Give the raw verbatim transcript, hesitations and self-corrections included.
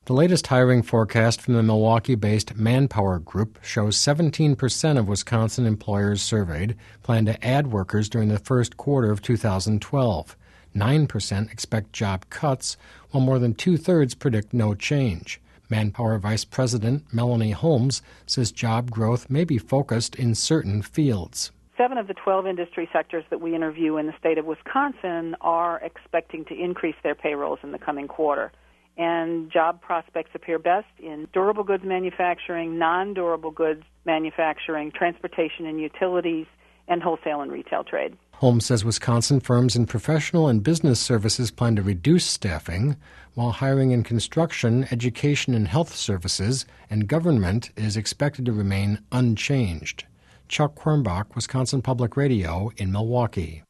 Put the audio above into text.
The latest hiring forecast from the Milwaukee-based Manpower Group shows seventeen percent of Wisconsin employers surveyed plan to add workers during the first quarter of two thousand twelve. nine percent expect job cuts, while more than two-thirds predict no change. Manpower Vice President Melanie Holmes says job growth may be focused in certain fields. Seven of the twelve industry sectors that we interview in the state of Wisconsin are expecting to increase their payrolls in the coming quarter. And job prospects appear best in durable goods manufacturing, non-durable goods manufacturing, transportation and utilities, and wholesale and retail trade. Holmes says Wisconsin firms in professional and business services plan to reduce staffing, while hiring in construction, education and health services, and government is expected to remain unchanged. Chuck Quirmbach, Wisconsin Public Radio in Milwaukee.